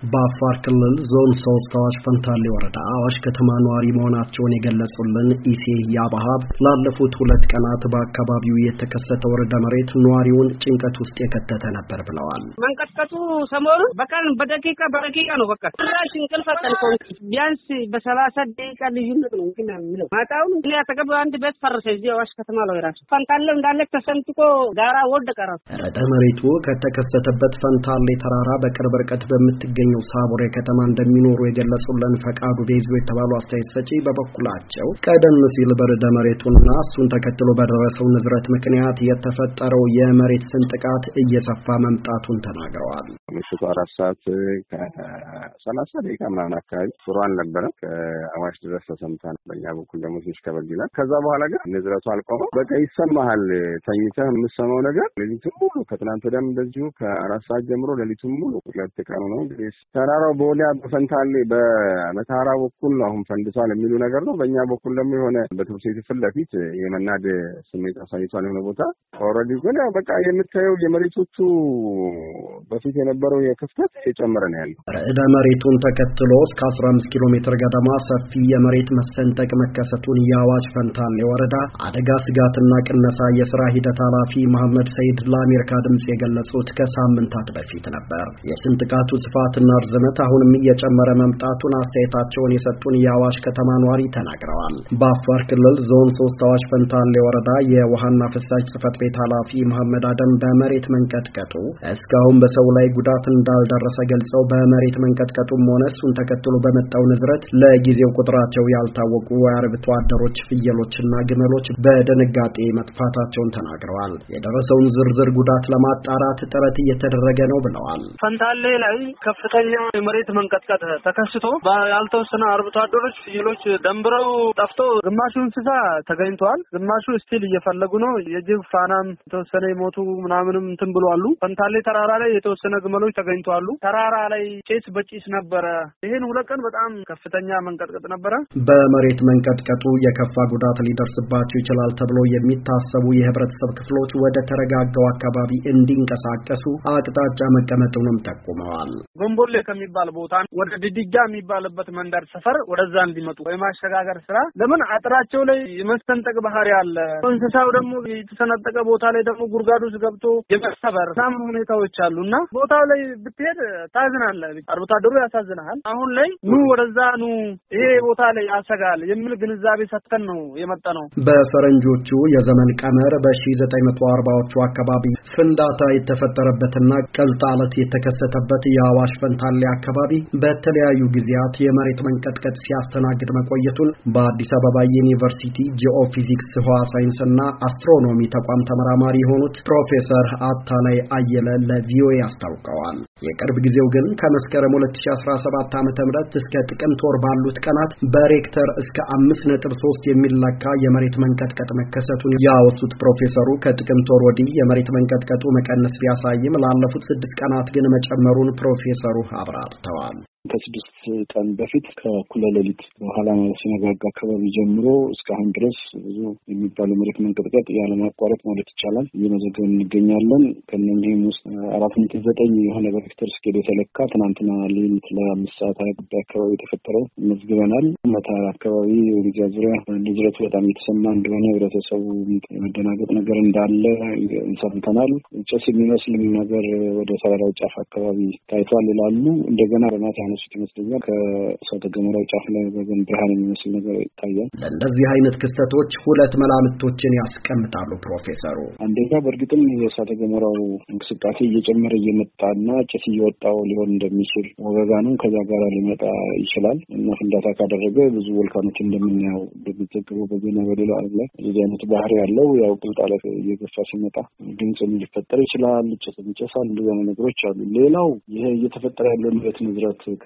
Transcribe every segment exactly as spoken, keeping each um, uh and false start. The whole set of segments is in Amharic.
በአፋር ክልል ዞን ሶስት አዋሽ ፈንታሌ ወረዳ አዋሽ ከተማ ኗሪ መሆናቸውን የገለጹልን ኢሴ ያባሃብ ላለፉት ሁለት ቀናት በአካባቢው የተከሰተው ርዕደ መሬት ኗሪውን ጭንቀት ውስጥ የከተተ ነበር ብለዋል። መንቀጥቀጡ ሰሞኑን በቀን በደቂቃ በደቂቃ ነው በቃ ትራሽ እንቅልፍ አጥልቆን ቢያንስ በሰላሳ ደቂቃ ልዩነት ነው ግን የሚለው ማታውን ሊያ ተቀበ አንድ ቤት ፈረሰ እዚህ አዋሽ ከተማ ላይ ራሱ ፈንታሌ እንዳለ ተሰንጥቆ ጋራ ወደቀ ራሱ። ርዕደ መሬቱ ከተከሰተበት ፈንታሌ ተራራ በቅርብ ርቀት በምትገኝ ሳቦሬ ከተማ እንደሚኖሩ የገለጹልን ፈቃዱ ቤዞ የተባሉ አስተያየት ሰጪ በበኩላቸው ቀደም ሲል በርዕደ መሬቱና እሱን ተከትሎ በደረሰው ንዝረት ምክንያት የተፈጠረው የመሬት ስንጥቃት እየሰፋ መምጣቱን ተናግረዋል። ምሽቱ አራት ሰዓት ከሰላሳ ደቂቃ ምናምን አካባቢ ጥሩ አልነበረም። ከአዋሽ ድረስ ተሰምቷል። በእኛ በኩል ደግሞ ትንሽ ከበድ ይላል። ከዛ በኋላ ግን ንዝረቱ አልቆመም። በቃ ይሰማሃል። ተኝተህ የምትሰማው ነገር ሌሊቱን ሙሉ ከትናንት ወዲያም እንደዚሁ ከአራት ሰዓት ጀምሮ ሌሊቱን ሙሉ ሁለት ቀኑ ነው እንግዲህ ተራራው በወዲያ በፈንታሌ በመታራ በኩል አሁን ፈንድቷል የሚሉ ነገር ነው። በእኛ በኩል ደግሞ የሆነ በትምህርት ቤት ፊት ለፊት የመናድ ስሜት አሳይቷል የሆነ ቦታ ኦልሬዲ ግን በቃ የምታየው የመሬቶቹ በፊት የነበረው የክፍተት የጨመረ ነው ያለው። ርዕደ መሬቱን ተከትሎ እስከ አስራ አምስት ኪሎ ሜትር ገደማ ሰፊ የመሬት መሰንጠቅ መከሰቱን የአዋሽ ፈንታሌ ወረዳ አደጋ ስጋትና ቅነሳ የስራ ሂደት ኃላፊ መሐመድ ሰይድ ለአሜሪካ ድምጽ የገለጹት ከሳምንታት በፊት ነበር። የስንጥቃቱ ስፋትና ርዝመት አሁንም እየጨመረ መምጣቱን አስተያየታቸውን የሰጡን የአዋሽ ከተማ ኗሪ ተናግረዋል። በአፋር ክልል ዞን ሶስት አዋሽ ፈንታሌ ወረዳ የውሃና ፍሳሽ ጽሕፈት ቤት ኃላፊ መሐመድ አደም በመሬት መንቀጥቀጡ እስካሁን በሰው ላይ ጉዳት እንዳልደረሰ ገልጸው በመሬት መንቀጥቀጡም ሆነ እሱን ተከትሎ በመጣው ንዝረት ለጊዜው ቁጥራቸው ያልታወቁ አርብቶ አደሮች ፍየሎችና ግመሎች በድንጋጤ መጥፋታቸውን ተናግረዋል። የደረሰውን ዝርዝር ጉዳት ለማጣራት ጥረት እየተደረገ ነው ብለዋል። ፈንታሌ ላይ ከፍተኛ የመሬት መንቀጥቀጥ ተከስቶ ያልተወሰነ አርብቶ አደሮች ፍየሎች ደንብረው ጠፍቶ ግማሹ እንስሳ ተገኝቷል። ግማሹ ስቲል እየፈለጉ ነው። የጅብ ፋናም የተወሰነ የሞቱ ምናምንም እንትን ብለዋል። ፈንታሌ ተራራ ላይ የተወሰነ ግመሎች ተገኝተዋል። ተራራ ላይ ጭስ በጭስ ነበረ። ይሄን ሁለት ቀን በጣም ከፍተኛ መንቀጥቀጥ ነበረ። በመሬት መንቀጥቀጡ የከፋ ጉዳት ሊደርስባቸው ይችላል ተብሎ የሚታሰቡ የህብረተሰብ ክፍሎች ወደ ተረጋጋው አካባቢ እንዲንቀሳቀሱ አቅጣጫ መቀመጡንም ጠቁመዋል። ጎንቦሌ ከሚባል ቦታ ወደ ድድጃ የሚባልበት መንደር ሰፈር ወደዛ እንዲመጡ የማሸጋገር ስራ ለምን አጥራቸው ላይ የመሰንጠቅ ባህሪ አለ። እንስሳው ደግሞ የተሰነጠቀ ቦታ ላይ ደግሞ ጉርጋዱ ውስጥ ገብቶ የመሰበር ሳም ሁኔታዎች አሉና ቦታው ላይ ብትሄድ ታዝናለህ። አርብቶ አደሩ ያሳዝናል። አሁን ላይ ኑ ወደዛ ኑ ይሄ ቦታ ላይ ያሰጋል የሚል ግንዛቤ ሰጥተን ነው የመጣ ነው። በፈረንጆቹ የዘመን ቀመር በ1940ዎቹ አካባቢ ፍንዳታ የተፈጠረበትና ቀልጣለት የተከሰተበት የአዋሽ ፈንታሌ አካባቢ በተለያዩ ጊዜያት የመሬት መንቀጥቀጥ ሲያስተናግድ መቆየቱን በአዲስ አበባ ዩኒቨርሲቲ ጂኦፊዚክስ ህዋ ሳይንስና አስትሮኖሚ ተቋም ተመራማሪ የሆኑት ፕሮፌሰር አታላይ አየለ ለቪኦኤ አስታውቀዋል። የቅርብ ጊዜው ግን ከመስከረም ሁለት ሺህ አስራ ሰባት ዓመተ ምህረት እስከ ጥቅምት ወር ባሉት ቀናት በሬክተር እስከ አምስት ነጥብ ሶስት የሚለካ የመሬት መንቀጥቀጥ መከሰቱን ያወሱት ፕሮፌሰሩ ከጥቅምት ወር ወዲህ የመሬት መንቀጥቀጡ መቀነስ ቢያሳይም ላለፉት ስድስት ቀናት ግን መጨመሩን ፕሮፌሰሩ አብራርተዋል። ከስድስት ቀን በፊት ከእኩለ ሌሊት በኋላ ሲነጋጋ አካባቢ ጀምሮ እስካሁን ድረስ ብዙ የሚባሉ መሬት መንቀጥቀጥ ያለማቋረጥ ማለት ይቻላል እየመዘገብን እንገኛለን። ከእነዚህም ውስጥ አራት ነጥብ ዘጠኝ የሆነ በሬክተር ስኬል የተለካ ትናንትና ሌሊት ለአምስት ሰዓት ሀያ ጉዳይ አካባቢ የተፈጠረው መዝግበናል። መታራ አካባቢ ወዲያ ዙሪያ ንዝረቱ በጣም የተሰማ እንደሆነ ህብረተሰቡ መደናገጥ ነገር እንዳለ እንሰምተናል። ጭስ የሚመስልም ነገር ወደ ተራራው ጫፍ አካባቢ ታይቷል ይላሉ። እንደገና በማታ ያነሱት ይመስለኛል ከእሳተ ገሞራው ጫፍ ላይ በገን ብርሃን የሚመስል ነገር ይታያል። ለእነዚህ አይነት ክስተቶች ሁለት መላምቶችን ያስቀምጣሉ ፕሮፌሰሩ። አንደኛ በእርግጥም የእሳተ ገሞራው እንቅስቃሴ እየጨመረ እየመጣና ጭስ እየወጣው ሊሆን እንደሚችል ወገጋኑ ከዛ ጋር ሊመጣ ይችላል እና ፍንዳታ ካደረገ ብዙ ወልካኖች እንደምናየው እንደሚዘገበው በዜና በሌላ አለ የዚህ አይነት ባህሪ ያለው ያው ቅልጣለት እየገፋ ሲመጣ ድምፅም ሊፈጠር ይችላል። ጭስም ይጨሳል። እንደዚህ አይነት ነገሮች አሉ። ሌላው ይሄ እየተፈጠረ ያለው መሬት ንዝረት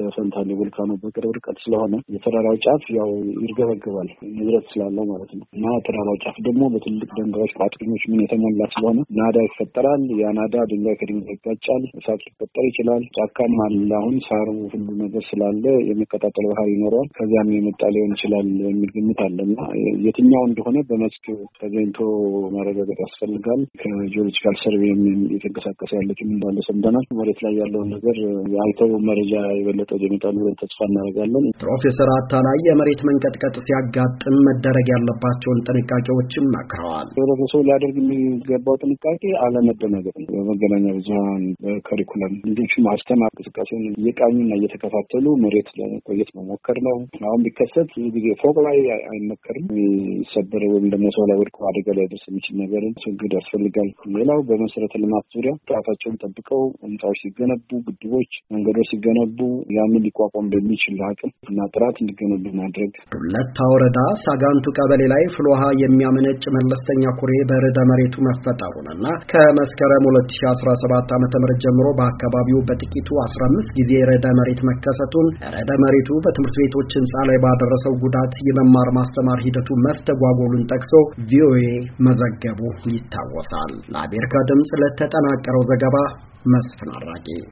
ከፈንታሌ ቮልካኖ በቅርብ ርቀት ስለሆነ የተራራው ጫፍ ያው ይርገበገባል ንዝረት ስላለው ማለት ነው። እና የተራራው ጫፍ ደግሞ በትልቅ ድንጋዮች ቋጥኞች ምን የተሞላ ስለሆነ ናዳ ይፈጠራል። ያ ናዳ ድንጋይ ከድንጋይ ይጋጫል፣ እሳት ሊፈጠር ይችላል። ጫካም አለ። አሁን ሳሩ ሁሉ ነገር ስላለ የሚቀጣጠል ባህሪ ይኖረዋል። ከዚያም የመጣ ሊሆን ይችላል የሚል ግምት አለና የትኛው እንደሆነ በመስክ ተገኝቶ ማረጋገጥ ያስፈልጋል። ከጂኦሎጂካል ሰርቬይም የተንቀሳቀሰ ያለችም እንዳለ ሰምተናል። መሬት ላይ ያለውን ነገር አይተው መረጃ የበለጠ ይመጣሉ ብለን ተስፋ እናደርጋለን። ፕሮፌሰር አታላይ የመሬት መንቀጥቀጥ ሲያጋጥም መደረግ ያለባቸውን ጥንቃቄዎችም መክረዋል። ህብረተሰቡ ሊያደርግ የሚገባው ጥንቃቄ አለመደናገጥ ነው። በመገናኛ ብዙኃን በከሪኩለም ልጆቹ ማስተማር እንቅስቃሴውን እየቃኙና እየተከታተሉ መሬት ለመቆየት መሞከር ነው። አሁን ቢከሰት ጊዜ ፎቅ ላይ አይመከርም። የሚሰበረ ወይም ደግሞ ሰው ላይ ወድቆ አደጋ ላይ ደርስ የሚችል ነገርን ማስወገድ ያስፈልጋል። ሌላው በመሰረተ ልማት ዙሪያ ጥራታቸውን ጠብቀው ህንጻዎች ሲገነቡ፣ ግድቦች፣ መንገዶች ሲገነቡ ያንን ሊቋቋም በሚችል አቅም እና ጥራት እንዲገነቡ ማድረግ። ዱለታ ወረዳ ሳጋንቱ ቀበሌ ላይ ፍልውሃ የሚያመነጭ መለስተኛ ኩሬ በርዕደ መሬቱ መፈጠሩንና ከመስከረም ሁለት ሺህ አስራ ሰባት ዓመተ ምህረት ጀምሮ በአካባቢው በጥቂቱ አስራ አምስት ጊዜ ርዕደ መሬት መከሰቱን፣ ርዕደ መሬቱ በትምህርት ቤቶች ህንጻ ላይ ባደረሰው ጉዳት የመማር ማስተማር ሂደቱ መስተጓጎሉን ጠቅሶ ቪኦኤ መዘገቡ ይታወሳል። ለአሜሪካ ድምጽ ለተጠናቀረው ዘገባ መስፍን አራጌ